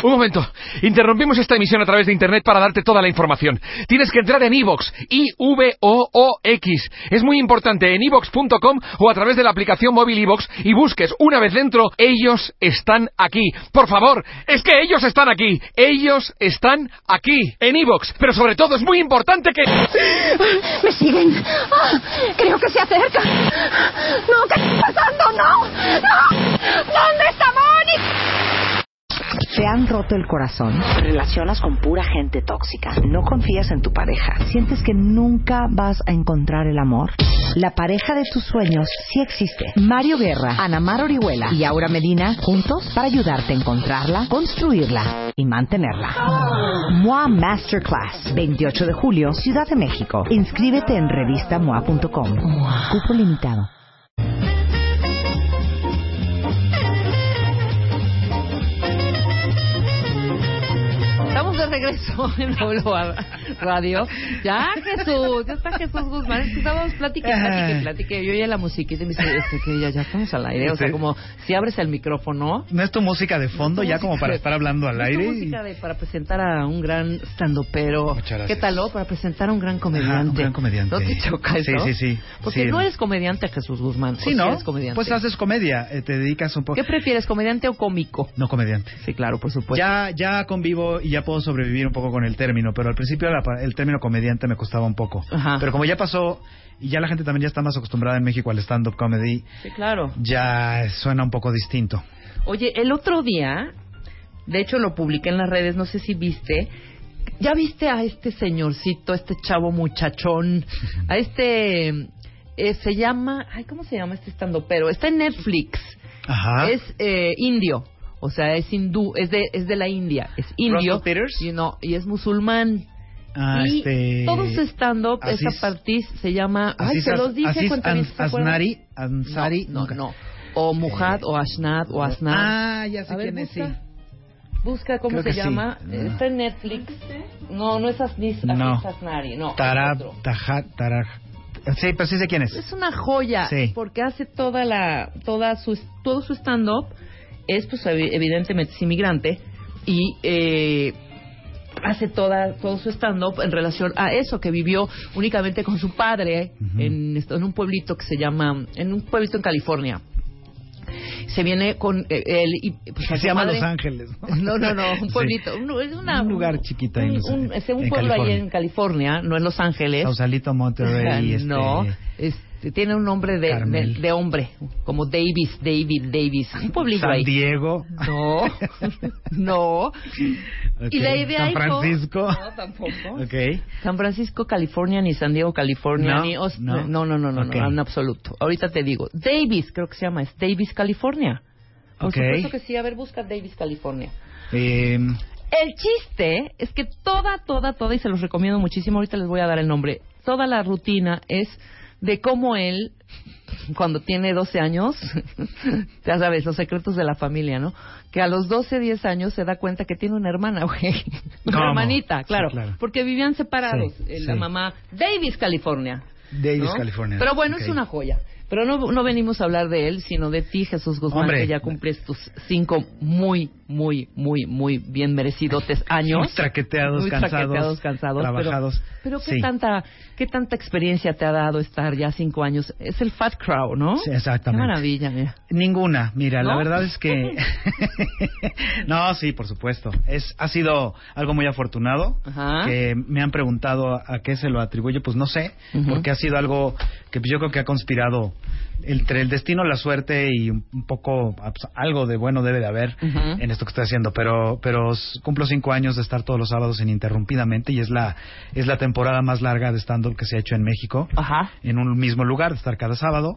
Un momento. Interrumpimos esta emisión a través de internet para darte toda la información. Tienes que entrar en iVoox, I-V-O-O-X. Es muy importante, en iVoox.com o a través de la aplicación móvil iVoox y busques, una vez dentro, Ellos Están Aquí. Por favor, es que ellos están aquí. Ellos están aquí, en iVoox. Pero sobre todo es muy importante que... ¡Me siguen! Creo que se acercan. ¡No! ¿Qué está pasando? ¡No! ¡No! ¿Dónde está Bonnie? ¿Te han roto el corazón? ¿Te relacionas con pura gente tóxica? ¿No confías en tu pareja? ¿Sientes que nunca vas a encontrar el amor? La pareja de tus sueños sí existe. Mario Guerra, Ana Mar Orihuela y Aura Medina, juntos para ayudarte a encontrarla, construirla y mantenerla. MOA Masterclass, 28 de julio, Ciudad de México. Inscríbete en revistamoa.com. Cupo limitado. Estamos de regreso en W Radio. Ya está Jesús Guzmán. Es que estábamos platique. Yo oía la musiquita y me dice que ya estamos al aire. O sea, como si abres el micrófono. ¿No es tu música de fondo ya como para estar hablando al aire? Es música para presentar a un gran standupero. Muchas gracias. ¿Qué tal, no? Para presentar a un gran comediante. Ajá, un gran comediante. ¿No te choca eso? Sí. Porque no eres comediante, Jesús Guzmán. Sí, ¿no? Eres comediante. Pues haces comedia, te dedicas un poco... ¿Qué prefieres, comediante o cómico? No, comediante. Sí, claro, por supuesto. Ya convivo y ya puedo sobrevivir un poco con el término, pero al principio el término comediante me costaba un poco. Ajá. Pero como ya pasó y ya la gente también ya está más acostumbrada en México al stand-up comedy, sí, claro, ya suena un poco distinto. Oye, el otro día, de hecho lo publiqué en las redes, no sé si viste, ¿ya viste a este señorcito, este chavo muchachón, a este, se llama, ¿cómo se llama este standupero? Está en Netflix. Ajá. Es indio. O sea, es hindú, es de la India, es indio, Russell Peters, y es musulmán. Y todo su stand-up, esa partiz se llama... se los dije, Ansari. No. O Mujad, o Ashnad, o Asnad. Ya sé quién es, sí. Busca cómo se llama. Sí. Está en Netflix. No es Asnari, no. Taraj. Sí, pero sí sé quién es. Es una joya, sí, porque hace todo su stand-up. Es, pues, evidentemente es inmigrante y hace todo su stand-up en relación a eso, que vivió únicamente con su padre en un pueblito que se llama, en un pueblito en California. Se viene con él y pues, se llama Los Ángeles, ¿no? No, un pueblito, sí. Es un lugar chiquito ahí, un pueblo ahí en California, no en Los Ángeles. Sausalito, Monterrey. No, tiene un nombre de hombre, como David. Un pueblito ahí. San Diego. No. Okay. Y de ahí San Francisco. No, tampoco. Okay. San Francisco, California, ni San Diego, California, ni no, okay, en absoluto. Ahorita te digo. Davis, creo que se llama, es Davis, California. Por supuesto que sí. A ver, busca Davis, California. El chiste es que toda, y se los recomiendo muchísimo, ahorita les voy a dar el nombre, toda la rutina es de cómo él, cuando tiene 12 años, ya sabes, los secretos de la familia, ¿no? Que a los 10 años se da cuenta que tiene una hermana, güey. Una hermanita, claro, sí, claro. Porque vivían separados. La mamá, Davis, California. Davis, California. Pero bueno, es una joya. Pero no venimos a hablar de él, sino de ti, Jesús Guzmán, que ya cumples tus 5 muy bien merecidotes años. Muy traqueteados, cansados, trabajados. Pero ¿qué tanta experiencia te ha dado estar ya 5 años? Es el Fat Crow, ¿no? Sí, exactamente. Qué maravilla, mira. Ninguna, mira, ¿no? La verdad es que... No, sí, por supuesto. Ha sido algo muy afortunado. Ajá. Que me han preguntado a qué se lo atribuye, pues no sé, porque ha sido algo que yo creo que ha conspirado entre el destino, la suerte y un poco algo de bueno debe de haber en esto que estoy haciendo, pero cumplo 5 años de estar todos los sábados ininterrumpidamente y es la temporada más larga de stand-up que se ha hecho en México. Ajá. En un mismo lugar, de estar cada sábado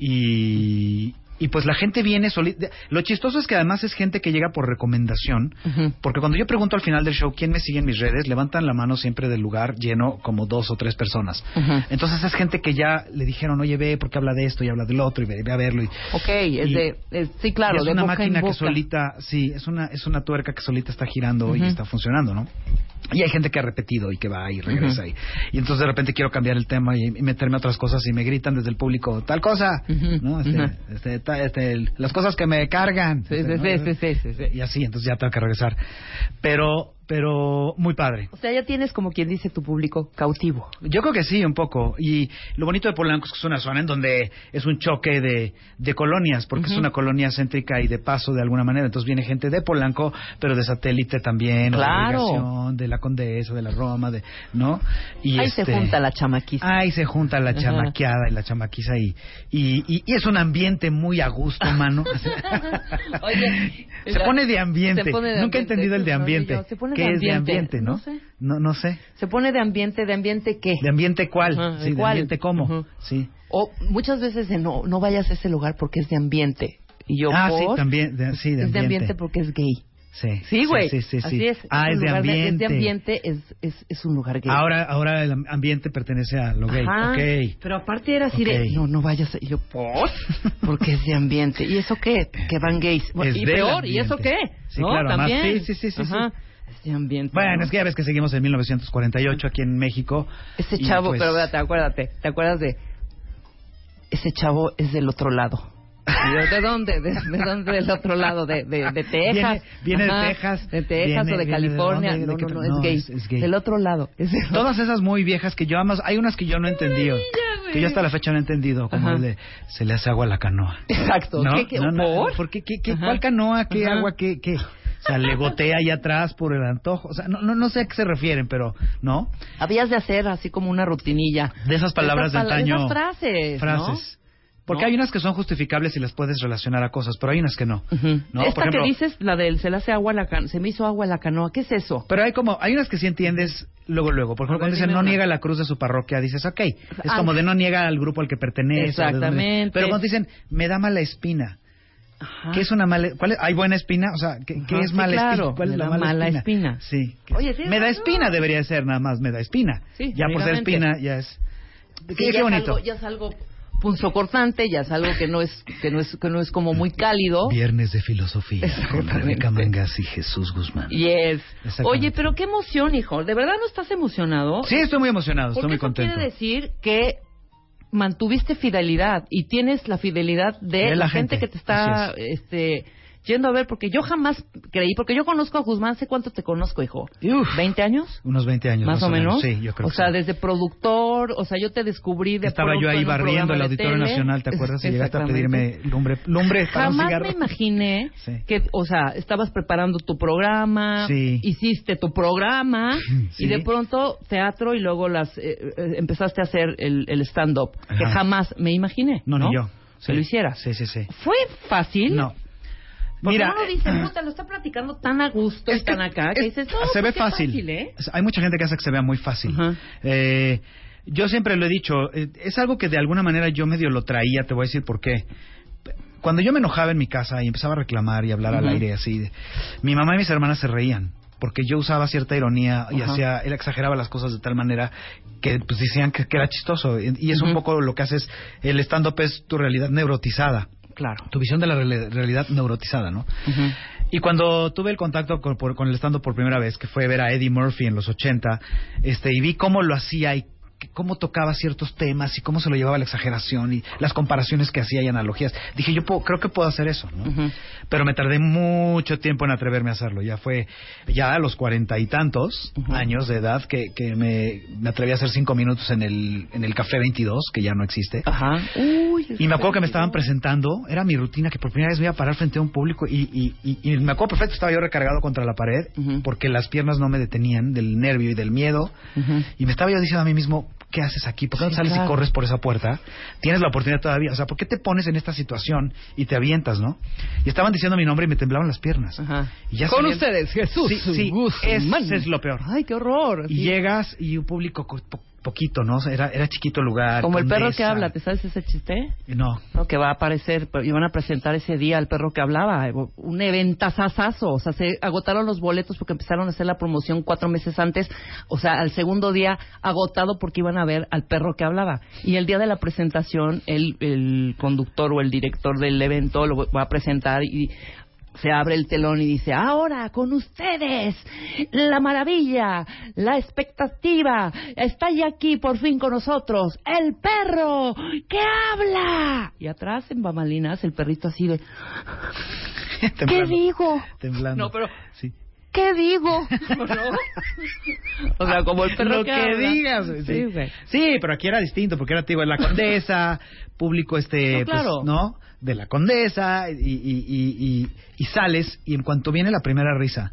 y pues la gente viene solita. Lo chistoso es que además es gente que llega por recomendación, porque cuando yo pregunto al final del show quién me sigue en mis redes, levantan la mano siempre del lugar lleno como 2 o 3 personas. Entonces es gente que ya le dijeron, oye, ve porque habla de esto y habla del otro y ve a verlo. Sí, claro. Es una máquina que solita, sí, es una tuerca que solita está girando y está funcionando, ¿no? Y hay gente que ha repetido y que va y regresa. Y entonces de repente quiero cambiar el tema y meterme a otras cosas y me gritan desde el público, tal cosa, ¿no? Las cosas que me cargan. Sí. Y así, entonces ya tengo que regresar. Pero muy padre. O sea, ya tienes, como quien dice, tu público cautivo. Yo creo que sí, un poco. Y lo bonito de Polanco es que es una zona en donde es un choque de colonias, porque es una colonia céntrica y de paso de alguna manera. Entonces viene gente de Polanco, pero de satélite también, claro, o de Obligación, de la Condesa, de la Roma, ¿no? Y ahí se junta la chamaquiza. Ahí se junta la chamaqueada y la chamaquiza y es un ambiente muy a gusto, mano. Oye, se pone de ambiente. Nunca he entendido el de ambiente. ¿Qué es de ambiente, no? No sé. Se pone de ambiente ¿qué? ¿De ambiente cuál? Sí, ¿de ambiente cómo? Sí. O muchas veces no vayas a ese lugar porque es de ambiente. Y yo, sí, también, de ambiente. Es de ambiente porque es gay. Sí, güey. Sí. Así es. Es de ambiente. Es de ambiente, es un lugar gay. Ahora el ambiente pertenece a lo gay. Okay. Pero aparte era así de, no vayas a... Y yo, ¿por? Porque es de ambiente. ¿Y eso qué? Que van gays. Bueno, y peor, ambiente. ¿Y eso qué? Sí, ¿no? claro. ¿También? Sí. Es de ambiente. Bueno, es que ya ves que seguimos en 1948 aquí en México. Ese chavo, pues... pero ¿te acuerdas de... Ese chavo es del otro lado. ¿De dónde? ¿De dónde del otro lado? ¿De Texas? Viene de Texas. ¿De Texas o de California? No, es gay. Del otro lado. Todas esas muy viejas que yo amo, hay unas que yo no he entendido. Que yo hasta la fecha no he entendido. Como el de, se le hace agua a la canoa. Exacto. ¿No? ¿Por? ¿Por qué? ¿Cuál canoa? ¿Qué agua? ¿Qué? O sea, le gotea ahí atrás por el antojo. O sea, no sé a qué se refieren, pero, ¿no? Habías de hacer así como una rutinilla. De esas palabras de antaño. De esas frases. Porque hay unas que son justificables y las puedes relacionar a cosas, pero hay unas que no. ¿No? Esta, por ejemplo, que dices, la del se le hace agua a la canoa, se me hizo agua a la canoa, ¿qué es eso? Pero hay unas que sí entiendes luego. Por ejemplo, cuando dicen no niega la cruz de su parroquia, dices, ok, es como de no niega al grupo al que pertenece. Exactamente. Pero cuando dicen, me da mala espina. ¿Qué es una mala? ¿Hay buena espina? O sea, ¿qué es mala espina? ¿Cuál es la mala espina? Sí. Oye, ¿sí? Me da espina debería ser nada más, me da espina. Sí, ya por ser espina ya es. Qué bonito. Ya es algo punzocortante, ya es algo que no es como muy cálido. Viernes de filosofía con Rebeca Mangas y Jesús Guzmán. Yes. Oye, pero qué emoción, hijo. ¿De verdad no estás emocionado? Sí, estoy muy emocionado, estoy muy contento. Porque eso quiere decir que mantuviste fidelidad y tienes la fidelidad de la gente que te está yendo a ver, porque yo jamás creí, porque yo conozco a Guzmán, ¿sé cuánto te conozco, hijo? ¿20 años? Unos 20 años. ¿Más o menos? Sí, yo creo que sí. O sea, desde productor, o sea, yo te descubrí de Estaba yo ahí barriendo el Auditorio Nacional, ¿te acuerdas? Y llegaste a pedirme lumbre para un cigarro. Jamás me imaginé que, o sea, estabas preparando tu programa, hiciste tu programa, y de pronto teatro y luego empezaste a hacer el stand-up, que jamás me imaginé. No, ni yo. Que lo hicieras. Sí. ¿Fue fácil? No. Porque uno dice, puta, lo está platicando tan a gusto y tan acá, que dices, no, se ve fácil. Hay mucha gente que hace que se vea muy fácil. Yo siempre lo he dicho, es algo que de alguna manera yo medio lo traía, te voy a decir por qué. Cuando yo me enojaba en mi casa y empezaba a reclamar y hablar al aire así, mi mamá y mis hermanas se reían, porque yo usaba cierta ironía y él exageraba las cosas de tal manera que pues decían que era chistoso. Y es un poco lo que haces, el stand-up es tu realidad neurotizada. Claro. Tu visión de la realidad neurotizada, ¿no? Y cuando tuve el contacto con el stand-up por primera vez, que fue ver a Eddie Murphy en los 80, y vi cómo lo hacía y cómo tocaba ciertos temas y cómo se lo llevaba a la exageración y las comparaciones que hacía y analogías, dije, yo creo que puedo hacer eso, ¿no? Pero me tardé mucho tiempo en atreverme a hacerlo. Ya fue a los 40 y tantos años de edad que me atreví a hacer 5 minutos en el Café 22, que ya no existe. Y me acuerdo que me estaban presentando, era mi rutina, que por primera vez me iba a parar frente a un público y me acuerdo perfecto, estaba yo recargado contra la pared porque las piernas no me detenían del nervio y del miedo, y me estaba yo diciendo a mí mismo, ¿qué haces aquí? ¿Por qué no sales y corres por esa puerta? Tienes la oportunidad todavía. O sea, ¿por qué te pones en esta situación y te avientas, no? Y estaban diciendo mi nombre y me temblaban las piernas. Y ya con ustedes, Jesús. Sí, ese es lo peor. Ay, qué horror. Y llegas y un público poquito, ¿no? O sea, era chiquito el lugar. Como el perro que habla, ¿te sabes ese chiste? No. Que va a aparecer, iban a presentar ese día al perro que hablaba, un eventazazazo, o sea, se agotaron los boletos porque empezaron a hacer la promoción 4 meses antes, o sea, al segundo día agotado porque iban a ver al perro que hablaba. Y el día de la presentación, el conductor o el director del evento lo va a presentar y se abre el telón y dice, ahora con ustedes, la maravilla, la expectativa, está ya aquí por fin con nosotros, el perro que habla. Y atrás en bambalinas el perrito así de, ¿qué digo? Temblando. No, pero... Sí. ¿Qué digo? ¿No? O sea, como el perro lo que habla. digas. Sí. Sí, pero aquí era distinto, porque era, tío, la condesa, público no, claro. pues, ¿no? De la condesa, y sales, y en cuanto viene la primera risa,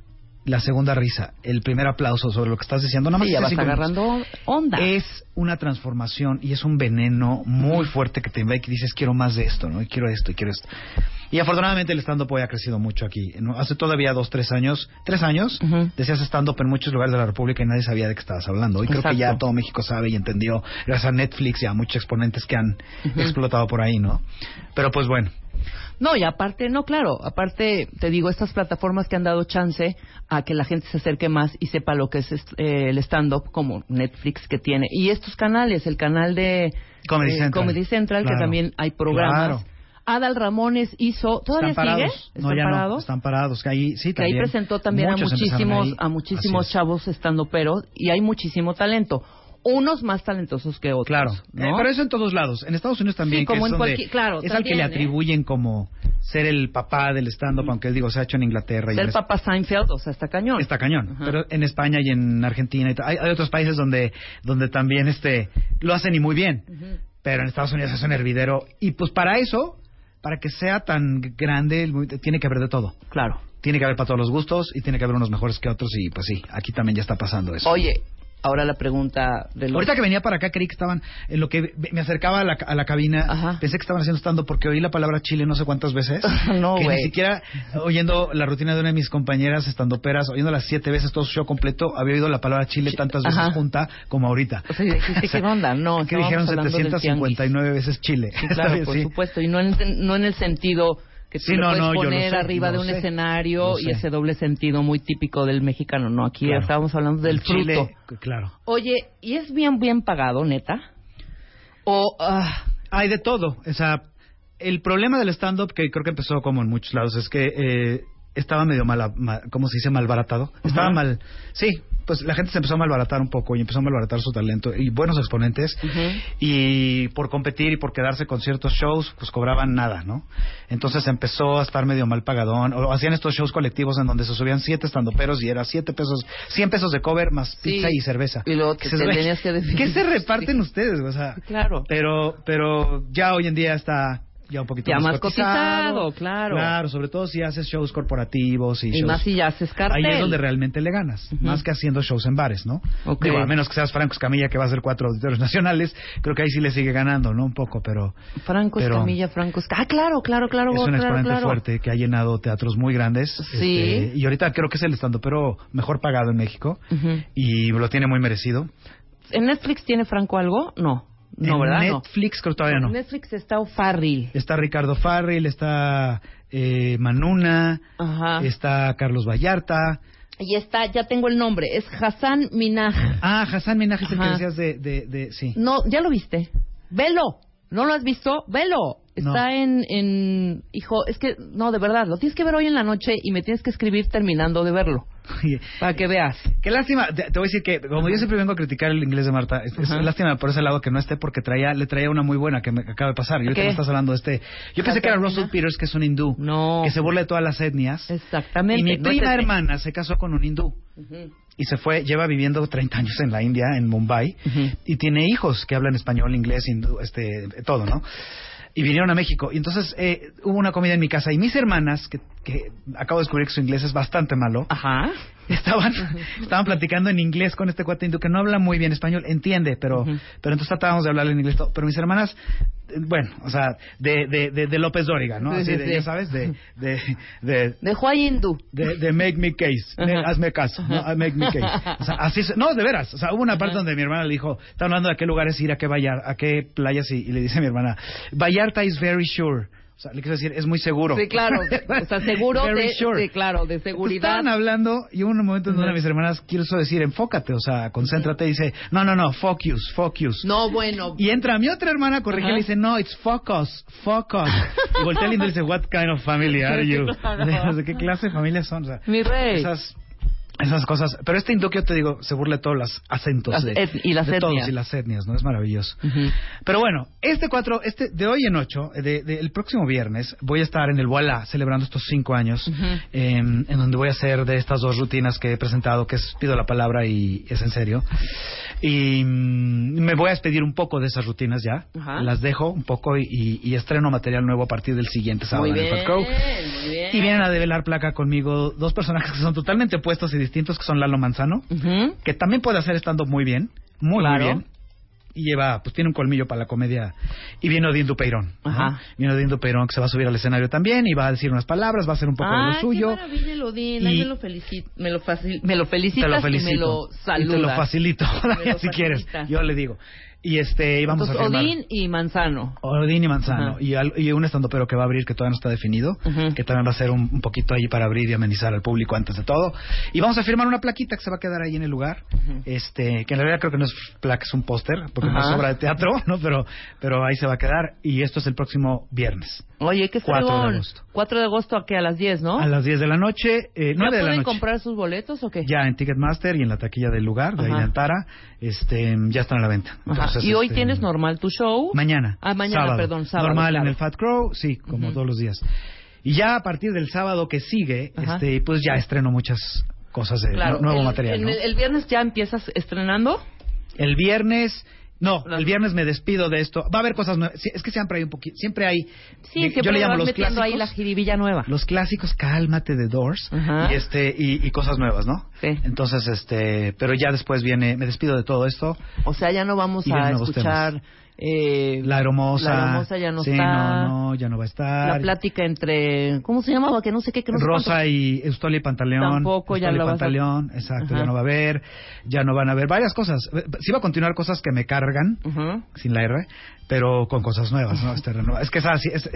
la segunda risa, el primer aplauso sobre lo que estás diciendo, nada más ya vas agarrando onda. Es una transformación y es un veneno muy fuerte que te invade y que dices, quiero más de esto, ¿no? Y quiero esto, y quiero esto. Y afortunadamente el stand-up hoy ha crecido mucho aquí, ¿no? Hace todavía 3 años, decías stand-up en muchos lugares de la República y nadie sabía de qué estabas hablando. Hoy creo que ya todo México sabe y entendió, gracias a Netflix y a muchos exponentes que han explotado por ahí, ¿no? Pero pues bueno. No, y aparte, aparte, te digo, estas plataformas que han dado chance a que la gente se acerque más y sepa lo que es el stand-up, como Netflix que tiene. Y estos canales, el canal de Comedy Central, claro, que también hay programas. Claro. Adal Ramones hizo, ¿todavía sigue? ¿Están parados? Están parados. Que ahí, sí, que ahí presentó también a muchísimos chavos stand-uperos y hay muchísimo talento. Unos más talentosos que otros. Claro, ¿no? Pero eso en todos lados. En Estados Unidos también, sí, como que es, en cualquier, claro, es también, al que le atribuyen como ser el papá del stand-up, aunque digo, se ha hecho en Inglaterra. Ser papá Seinfeld, o sea, está cañón. Está cañón. Pero en España y en Argentina, hay otros países donde también lo hacen y muy bien. Pero en Estados Unidos es un hervidero. Y pues para eso, para que sea tan grande, tiene que haber de todo. Claro. Tiene que haber para todos los gustos y tiene que haber unos mejores que otros. Y pues sí, aquí también ya está pasando eso. Oye, ahora la pregunta de los... Ahorita que venía para acá, creí que estaban... En lo que me acercaba a la cabina, ajá, pensé que estaban haciendo stand-up porque oí la palabra chile no sé cuántas veces. No, que güey. Ni siquiera oyendo la rutina de una de mis compañeras estandoperas, oyéndolas 7 veces todo su show completo, había oído la palabra chile tantas veces junta como ahorita. O sea, ¿qué onda? No, que dijeron 759 veces chile. Sí, claro, por supuesto. Y no en el sentido... que tú le puedes poner arriba de un escenario y ese doble sentido muy típico del mexicano. No, aquí claro, estábamos hablando del fruto. Chile, claro. Oye, ¿y es bien pagado, neta? O... hay de todo. O sea, el problema del stand-up, que creo que empezó como en muchos lados, es que estaba medio ¿cómo se dice? Malbaratado. Estaba mal... Sí, pues la gente se empezó a malbaratar un poco y empezó a malbaratar su talento y buenos exponentes y por competir y por quedarse con ciertos shows pues cobraban nada, ¿no? Entonces empezó a estar medio mal pagadón, o hacían estos shows colectivos en donde se subían 7 estandoperos y era 7 pesos, 100 pesos de cover más pizza y cerveza. Y luego te tenías que decir, ¿qué se reparten ustedes? O sea, claro. Pero ya hoy en día está ya un poquito más cotizado, claro. Claro, sobre todo si haces shows corporativos y shows, más si ya haces cartel. Ahí es donde realmente le ganas, más que haciendo shows en bares, ¿no? Okay. Digo, a menos que seas Franco Escamilla, que va a hacer 4 auditorios nacionales, creo que ahí sí le sigue ganando, ¿no? Un poco, pero... Franco Escamilla. Claro. Es un exponente fuerte que ha llenado teatros muy grandes. Sí. Y ahorita creo que es el estandopero mejor pagado en México y lo tiene muy merecido. ¿En Netflix tiene Franco algo? No, ¿verdad? Netflix creo todavía no. En Netflix está O'Farrill. Está Ricardo Farril, está Manuna, está Carlos Vallarta. Y está, ya tengo el nombre, es Hassan Minhaj. Hassan Minhaj es el que decías de sí. No, ¿ya lo viste? Velo. ¿No lo has visto? Velo. Está en... Hijo, es que... No, de verdad, lo tienes que ver hoy en la noche y me tienes que escribir terminando de verlo. Para que veas. Qué lástima. Te voy a decir que, como yo siempre vengo a criticar el inglés de Marta, es lástima por ese lado que no esté, porque le traía una muy buena que me acaba de pasar. Y ahorita me estás hablando de Yo pensé que era Russell Peters, que es un hindú. No. Que se burla de todas las etnias. Exactamente. Y mi prima hermana se casó con un hindú. Y se fue, lleva viviendo 30 años en la India, en Mumbai. Y tiene hijos que hablan español, inglés, hindú, todo, ¿no? Y vinieron a México. Y entonces hubo una comida en mi casa. Y mis hermanas, que acabo de descubrir que su inglés es bastante malo, estaban platicando en inglés con este cuate hindú que no habla muy bien español, entiende, pero entonces tratábamos de hablar en inglés. Pero mis hermanas, bueno, o sea, de López Dóriga, ¿no? Así ya sabes, de Juan Hindú. De make me case, hazme caso, ¿no? Make me case. O sea, así, no, de veras. O sea, hubo una parte donde mi hermana le dijo, está hablando de a qué lugares ir, a qué playas, y le dice a mi hermana, Vallarta is very sure. O sea, le quiero decir, es muy seguro. Sí, claro. O sea, seguro sure. claro, de seguridad. Estaban hablando y hubo un momento en una de mis hermanas quiso decir, enfócate, o sea, concéntrate. Y dice, no, focus. No, bueno. Y entra mi otra hermana a corregir y dice, no, it's focus. Y voltea lindo y dice, what kind of family are you? ¿De qué clase de familia son? O sea, mi rey. Esas cosas. Pero este hindú que yo te digo, se burla de todos los acentos y las de etnias. todos y las etnias, ¿no? Es maravilloso. Pero bueno, de hoy en 8, el próximo viernes, voy a estar en el Voilà celebrando estos 5 años, en donde voy a hacer de estas 2 rutinas que he presentado, que es Pido la Palabra y Es en Serio. Y me voy a despedir un poco de esas rutinas ya. Las dejo un poco y estreno material nuevo a partir del siguiente sábado en el Fat Crow. Muy bien. Y vienen a develar placa conmigo 2 personajes que son totalmente opuestos y distintos, que son Lalo Manzano, que también puede hacer stand-up muy bien, muy bien, y tiene un colmillo para la comedia, y viene Odín Dupeirón, ¿no? Viene Odín Dupeirón, que se va a subir al escenario también y va a decir unas palabras, va a hacer un poco de lo suyo. Qué maravilla el Odín, me lo felicitas y me lo saludas. Y te lo facilito, si quieres, yo le digo. Y vamos a firmar. Odín y Manzano. Y un estandopero que va a abrir, que todavía no está definido, que también va a ser un poquito ahí para abrir y amenizar al público antes de todo. Y vamos a firmar una plaquita que se va a quedar ahí en el lugar, que en realidad creo que no es placa, es un póster, porque no es obra de teatro, ¿no? Pero ahí se va a quedar, y esto es el próximo viernes. Oye, qué 4 de agosto. 4 de agosto, ¿a qué? A las 10, ¿no? A las 10 de la noche, 9 de la noche. ¿Pueden comprar sus boletos o qué? Ya en Ticketmaster y en la taquilla del lugar, de ahí de Antara, ya están a la venta. Entonces, ¿y hoy tienes normal tu show? Mañana. Sábado. Normal en el Fat Crow, sí, como todos los días. Y ya a partir del sábado que sigue, pues ya estreno muchas cosas de nuevo material, ¿no? ¿El viernes ya empiezas estrenando? El viernes... No, el viernes me despido de esto. Va a haber cosas nuevas. Es que siempre hay un poquito... Siempre hay... yo le llamo los clásicos. Ahí la jiribilla nueva. Los clásicos, Cálmate de Doors. Y cosas nuevas, ¿no? Sí. Entonces, pero ya después viene... Me despido de todo esto. O sea, ya no vamos a escuchar... La Hermosa ya no está. No, ya no va a estar. La plática entre... ¿Cómo se llamaba? Que no sé qué. Que no Rosa y Eustolia y Pantaleón. Tampoco, ya lo Pantaleón, exacto, ya no va a haber. Ya no van a haber varias cosas. Sí va a continuar cosas que me cargan, sin la R, pero con cosas nuevas, ¿no? Es que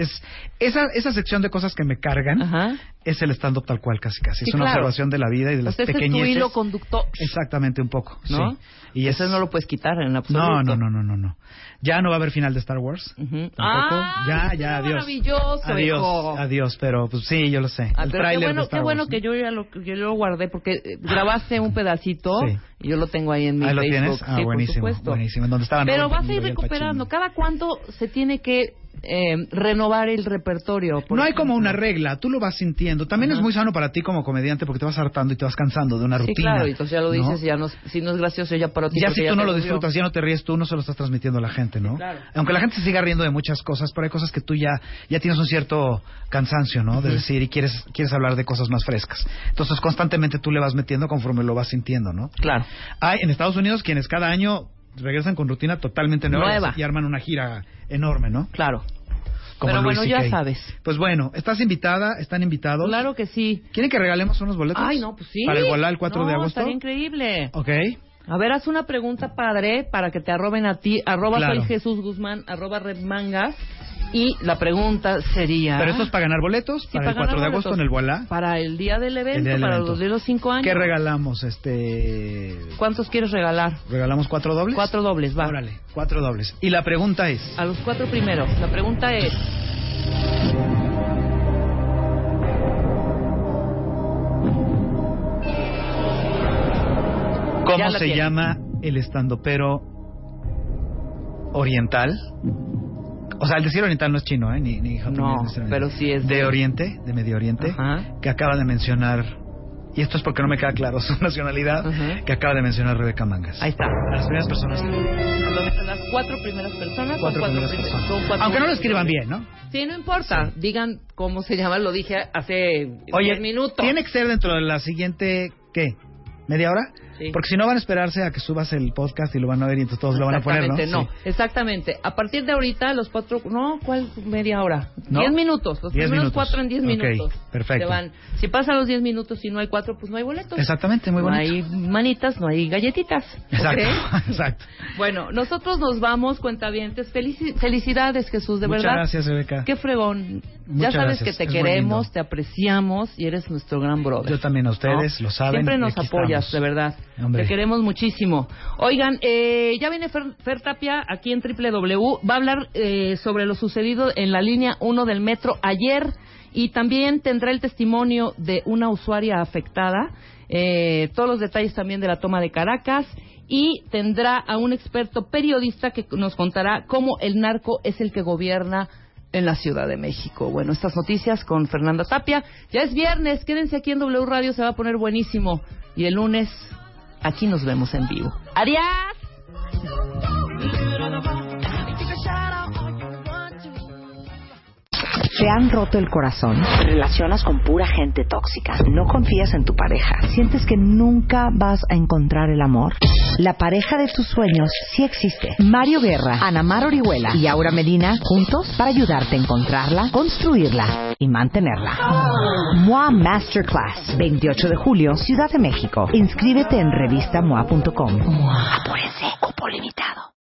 esa sección de cosas que me cargan es el stand-up tal cual, casi. Sí, es una observación de la vida y de las pequeñeces. Es tu hilo conductor. Exactamente, un poco, ¿no? Sí. Y eso no lo puedes quitar en absoluto. No. Ya no va a haber final de Star Wars. Tampoco. Ya, adiós. Maravilloso. Adiós, pero pues sí, yo lo sé. El tráiler de Star qué bueno Wars, que yo lo guardé, porque grabaste un pedacito y yo lo tengo ahí en mi Facebook. ¿Ahí lo tienes? Sí, buenísimo. En donde estaban. Pero vas a ir recuperando. ¿Cada cuánto se tiene que renovar el repertorio? No hay como una regla, tú lo vas sintiendo. También es muy sano para ti como comediante, porque te vas hartando y te vas cansando de una rutina. Sí, claro, y entonces ya lo dices, si no es gracioso ya para ti. Ya si tú no lo disfrutas, ya no te ríes tú, no se lo estás transmitiendo a la gente, ¿no? Sí, claro. Aunque la gente se siga riendo de muchas cosas, pero hay cosas que tú ya tienes un cierto cansancio, ¿no? De decir, y quieres hablar de cosas más frescas. Entonces constantemente tú le vas metiendo conforme lo vas sintiendo, ¿no? Claro. Hay en Estados Unidos quienes cada año regresan con rutina totalmente nueva y arman una gira enorme, ¿no? Claro. Como pero Louis bueno, C.K. ya sabes. Pues bueno, estás invitada, están invitados. Claro que sí. ¿Quieren que regalemos unos boletos? Ay, no, pues sí. Para el Voilà el 4 de agosto. Estaría increíble. Ok. A ver, haz una pregunta, padre, para que te arroben a ti. @ soy Jesús Guzmán, @ Redmangas. Y la pregunta sería... ¿Pero esto es para ganar boletos? Sí, para el 4 de agosto en el Voilà. Para el día del evento, para los 5 años. ¿Qué regalamos? ¿Cuántos quieres regalar? ¿Regalamos 4 dobles? 4 dobles, va. Órale, 4 dobles. Y la pregunta es... A los 4 primeros. La pregunta es... ¿Cómo se llama el estandopero oriental? O sea, el decir oriental no es chino, ni japonés. No, pero sí es de Oriente, de Medio Oriente, que acaba de mencionar, y esto es porque no me queda claro su nacionalidad, que acaba de mencionar Rebeca Mangas. Ahí está. A las primeras personas. Las 4 primeras personas. Son 4 Aunque no lo escriban bien, ¿no? Sí, no importa. Sí. Digan cómo se llama, lo dije hace 10 minutos. Tiene que ser dentro de la siguiente, ¿qué? ¿Media hora? Sí. Porque si no van a esperarse a que subas el podcast y lo van a ver y entonces todos lo van a poner, ¿no? No, exactamente. A partir de ahorita, los 4... No, ¿cuál media hora? ¿No? 10 minutos. Los 10 primeros minutos. 4 en 10 minutos. Perfecto. Se van. Si pasan los 10 minutos y no hay 4, pues no hay boletos. Exactamente, muy bonito. No hay manitas, no hay galletitas. Exacto, ¿Okay? exacto. Bueno, nosotros nos vamos, cuentavientes. Felicidades, Jesús, de Muchas verdad. Muchas gracias, Rebeca. Qué fregón. Muchas ya sabes gracias. que te Es queremos, te apreciamos y eres nuestro gran brother. Yo también a ustedes, ¿no? Lo saben. Siempre nos apoyas, estamos. de verdad. Hombre. Te queremos muchísimo. Oigan, ya viene Fer Tapia aquí en WW. Va a hablar sobre lo sucedido en la línea 1 del metro ayer y también tendrá el testimonio de una usuaria afectada. Todos los detalles también de la toma de Caracas. Y tendrá a un experto periodista que nos contará cómo el narco es el que gobierna en la Ciudad de México. Bueno, estas noticias con Fernanda Tapia. Ya es viernes, quédense aquí en W Radio, se va a poner buenísimo. Y el lunes, aquí nos vemos en vivo. ¡Adiós! ¿Te han roto el corazón? ¿Te relacionas con pura gente tóxica? ¿No confías en tu pareja? ¿Sientes que nunca vas a encontrar el amor? La pareja de tus sueños sí existe. Mario Guerra, Ana Mar Orihuela y Aura Medina juntos para ayudarte a encontrarla, construirla y mantenerla. MOA Masterclass, 28 de julio, Ciudad de México. Inscríbete en revistamoa.com. Apúrense, cupo limitado.